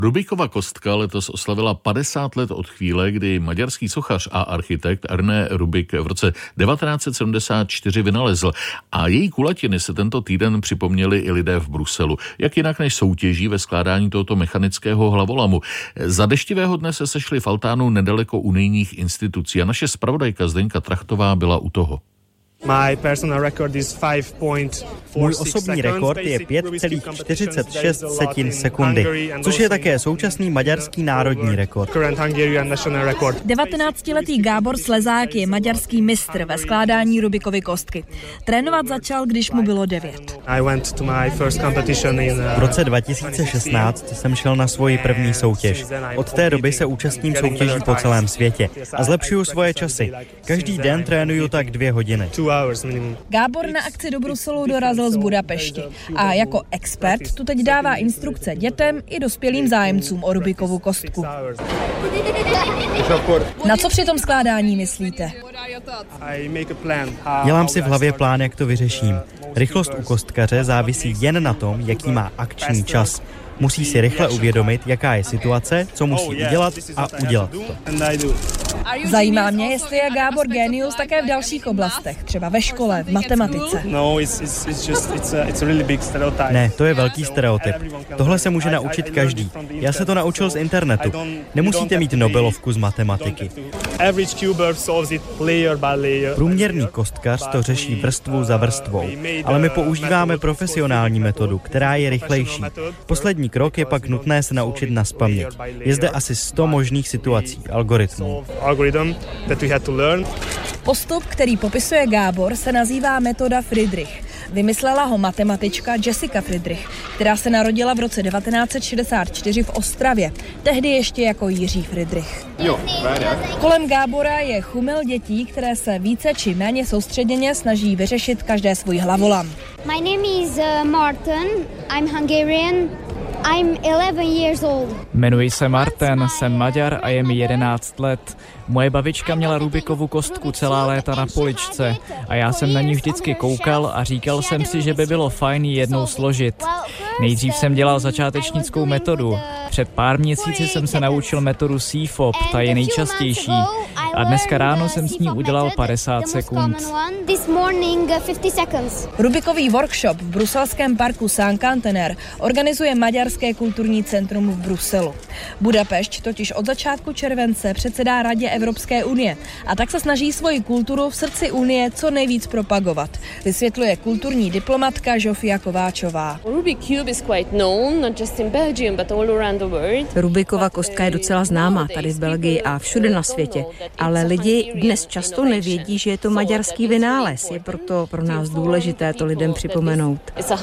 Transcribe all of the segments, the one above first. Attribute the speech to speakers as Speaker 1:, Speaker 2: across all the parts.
Speaker 1: Rubikova kostka letos oslavila 50 let od chvíle, kdy maďarský sochař a architekt Ernő Rubik v roce 1974 vynalezl. A její kulatiny se tento týden připomněli i lidé v Bruselu. Jak jinak než soutěží ve skládání tohoto mechanického hlavolamu. Za deštivého dne se sešli v altánu nedaleko unijních institucí a naše zpravodajka Zdeňka Trachtová byla u toho.
Speaker 2: Můj osobní rekord je 5,46 sekundy, což je také současný maďarský národní rekord.
Speaker 3: 19letý Gábor Slezák je maďarský mistr ve skládání Rubikovy kostky. Trénovat začal, když mu bylo 9.
Speaker 2: V roce 2016 jsem šel na svoji první soutěž. Od té doby se účastním soutěží po celém světě a zlepšuju svoje časy. Každý den trénuju tak 2 hodiny.
Speaker 3: Gábor na akci do Bruselu dorazil z Budapešti a jako expert tu teď dává instrukce dětem i dospělým zájemcům o Rubikovu kostku. Na co při tom skládání myslíte?
Speaker 2: Dělám si v hlavě plán, jak to vyřeším. Rychlost u kostkaře závisí jen na tom, jaký má akční čas. Musí si rychle uvědomit, jaká je situace, co musí udělat a udělat to.
Speaker 3: Zajímá mě, jestli je Gábor génius také v dalších oblastech, třeba ve škole, v matematice.
Speaker 2: Ne, to je velký stereotyp. Tohle se může naučit každý. Já se to naučil z internetu. Nemusíte mít Nobelovku z matematiky. Průměrný kostkař to řeší vrstvu za vrstvou, ale my používáme profesionální metodu, která je rychlejší. Poslední krok je pak nutné se naučit nazpaměť. Je zde asi 100 možných situací, algoritmů.
Speaker 3: Postup, který popisuje Gábor, se nazývá metoda Friedrich. Vymyslela ho matematička Jessica Friedrich, která se narodila v roce 1964 v Ostravě, tehdy ještě jako Jiří Friedrich. Kolem Gábora je chumel dětí, které se více či méně soustředěně snaží vyřešit každé svůj hlavolam.
Speaker 4: My name is Martin, I'm Hungarian. I'm 11 years old.
Speaker 5: Jmenuji se Martin, jsem Maďar a je mi 11 let. Moje babička měla Rubikovu kostku celá léta na poličce a já jsem na ní vždycky koukal a říkal jsem si, že by bylo fajn ji jednou složit. Nejdřív jsem dělal začátečnickou metodu. Před pár měsíci jsem se naučil metodu CFOP, ta je nejčastější. A dneska ráno jsem s ní udělal 50 sekund.
Speaker 3: Rubikový workshop v bruselském parku Saint-Cantenaire organizuje Maďarské kulturní centrum v Bruselu. Budapešť totiž od začátku července předsedá Radě Evropské unie a tak se snaží svoji kulturu v srdci unie co nejvíc propagovat, vysvětluje kulturní diplomatka Žofia Kováčová.
Speaker 6: Rubikova kostka je docela známá tady v Belgii a všude na světě, ale lidi dnes často nevědí, že je to maďarský vynález. Je proto pro nás důležité to lidem připomenout.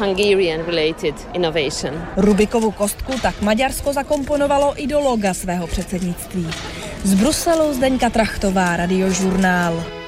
Speaker 3: Rubikovu kostku tak Maďarsko zakomponovalo i do loga svého předsednictví. Z Bruselu Zdeňka Trachtová, Radiožurnál.